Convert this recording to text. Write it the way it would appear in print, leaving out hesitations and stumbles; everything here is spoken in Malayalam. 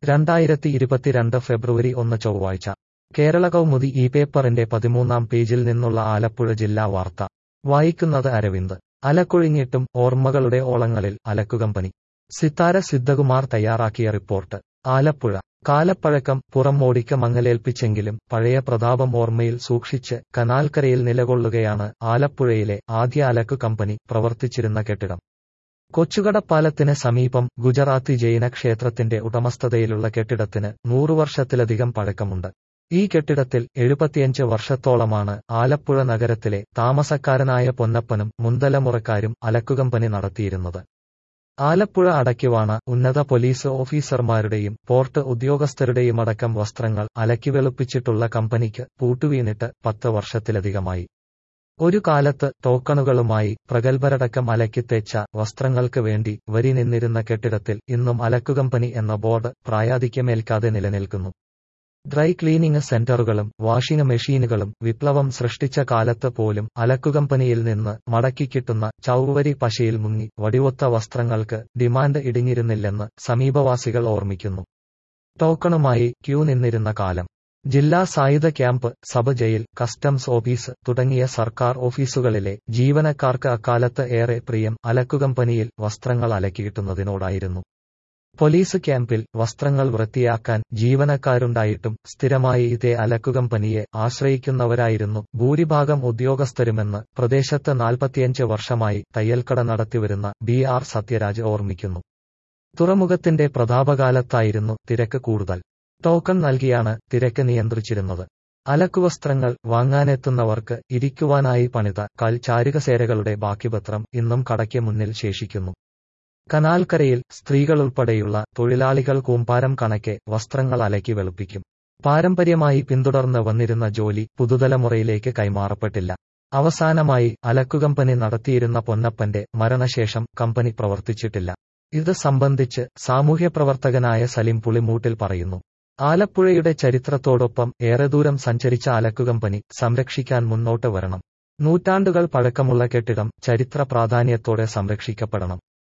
2022 ഫെബ്രുവരി 1 ചൊവ്വാഴ്ച കേരള കൗമുദി ഈ പേപ്പറിന്റെ 13-ാം പേജിൽ നിന്നുള്ള ആലപ്പുഴ ജില്ലാ വാർത്ത വായിക്കുന്നത് അരവിന്ദ്. അലക്കൊഴിഞ്ഞിട്ടും ഓർമ്മകളുടെ ഓളങ്ങളിൽ അലക്കുകമ്പനി. സിത്താര സിദ്ധകുമാർ തയ്യാറാക്കിയ റിപ്പോർട്ട്. ആലപ്പുഴ. കാലപ്പഴക്കം പുറമോടിക്ക് മങ്ങലേൽപ്പിച്ചെങ്കിലും പഴയ പ്രതാപം ഓർമ്മയിൽ സൂക്ഷിച്ച് കനാൽക്കരയിൽ നിലകൊള്ളുകയാണ് ആലപ്പുഴയിലെ ആദ്യ അലക്കു കമ്പനി പ്രവർത്തിച്ചിരുന്ന കെട്ടിടം. കൊച്ചുകടപ്പാലത്തിന് സമീപം ഗുജറാത്തി ജൈന ക്ഷേത്രത്തിന്റെ ഉടമസ്ഥതയിലുള്ള കെട്ടിടത്തിന് 100 വർഷത്തിലധികം പഴക്കമുണ്ട്. ഈ കെട്ടിടത്തിൽ 75 വർഷത്തോളമാണ് ആലപ്പുഴ നഗരത്തിലെ താമസക്കാരനായ പൊന്നപ്പനും മുന്തലമുറക്കാരും അലക്കുകമ്പനി നടത്തിയിരുന്നത്. ആലപ്പുഴ അടയ്ക്കുവാണ ഉന്നത പോലീസ് ഓഫീസർമാരുടെയും പോർട്ട് ഉദ്യോഗസ്ഥരുടെയുമടക്കം വസ്ത്രങ്ങൾ അലക്കി വെളുപ്പിച്ചിട്ടുള്ള കമ്പനിക്ക് പൂട്ടുവീണിട്ട് 10 വർഷത്തിലധികമായി. ഒരു കാലത്ത് ടോക്കണുകളുമായി പ്രഗത്ഭരടക്കം അലക്കിത്തേച്ച വസ്ത്രങ്ങൾക്ക് വേണ്ടി വരി നിന്നിരുന്ന കെട്ടിടത്തിൽ ഇന്നും അലക്കുകമ്പനി എന്ന ബോർഡ് പ്രായാധിക്യമേൽക്കാതെ നിലനിൽക്കുന്നു. ഡ്രൈ ക്ലീനിംഗ് സെന്ററുകളും വാഷിംഗ് മെഷീനുകളും വിപ്ലവം സൃഷ്ടിച്ച കാലത്ത് പോലും അലക്കുകമ്പനിയിൽ നിന്ന് മടക്കിക്കിട്ടുന്ന ചൗവരി പശയിൽ മുങ്ങി വടിവൊത്ത വസ്ത്രങ്ങൾക്ക് ഡിമാൻഡ് ഇടിഞ്ഞിരുന്നില്ലെന്ന് സമീപവാസികൾ ഓർമ്മിക്കുന്നു. ടോക്കണുമായി ക്യൂ നിന്നിരുന്ന കാലം. ജില്ലാ സായുധ camp, sub jail, customs office തുടങ്ങിയ സർക്കാർ ഓഫീസുകളിലെ ജീവനക്കാർക്ക് അക്കാലത്ത് ഏറെ പ്രിയം അലക്കുകമ്പനിയിൽ വസ്ത്രങ്ങൾ അലക്കിക്കിട്ടുന്നതിനോടായിരുന്നു. പോലീസ് ക്യാമ്പിൽ വസ്ത്രങ്ങൾ വൃത്തിയാക്കാൻ ജീവനക്കാരുണ്ടായിട്ടും സ്ഥിരമായി ഇതേ അലക്കുകമ്പനിയെ ആശ്രയിക്കുന്നവരായിരുന്നു ഭൂരിഭാഗം ഉദ്യോഗസ്ഥരുമെന്ന് പ്രദേശത്ത് 45 വർഷമായി തയ്യൽക്കട നടത്തിവരുന്ന BR സത്യരാജ് ഓർമ്മിക്കുന്നു. തുറമുഖത്തിന്റെ പ്രതാപകാലത്തായിരുന്നു തിരക്ക് കൂടുതൽ. ടോക്കൺ നൽകിയാണ് തിരക്ക് നിയന്ത്രിച്ചിരുന്നത്. അലക്കുവസ്ത്രങ്ങൾ വാങ്ങാനെത്തുന്നവർക്ക് ഇരിക്കുവാനായി പണിത ചാരുകസേരകളുടെ ബാക്കിപത്രം ഇന്നും കടയ്ക്ക് മുന്നിൽ ശേഷിക്കുന്നു. കനാൽക്കരയിൽ സ്ത്രീകളുൾപ്പെടെയുള്ള തൊഴിലാളികൾ കൂമ്പാരം കണക്കെ വസ്ത്രങ്ങൾ അലക്കി വെളുപ്പിക്കും. പാരമ്പര്യമായി പിന്തുടർന്ന് വന്നിരുന്ന ജോലി പുതുതലമുറയിലേക്ക് കൈമാറപ്പെട്ടില്ല. അവസാനമായി അലക്കുകമ്പനി നടത്തിയിരുന്ന പൊന്നപ്പന്റെ മരണശേഷം കമ്പനി പ്രവർത്തിച്ചിട്ടില്ല. ഇത് സംബന്ധിച്ച് സാമൂഹ്യപ്രവർത്തകനായ സലിം പുളിമൂട്ടിൽ പറയുന്നു. ആലപ്പുഴയുടെ ചരിത്രത്തോടൊപ്പം ഏറെ ദൂരം സഞ്ചരിച്ച അലക്കുകമ്പനി സംരക്ഷിക്കാൻ മുന്നോട്ട് വരണം. നൂറ്റാണ്ടുകൾ പഴക്കമുള്ള കെട്ടിടം ചരിത്ര പ്രാധാന്യത്തോടെ സംരക്ഷിക്കപ്പെടണം.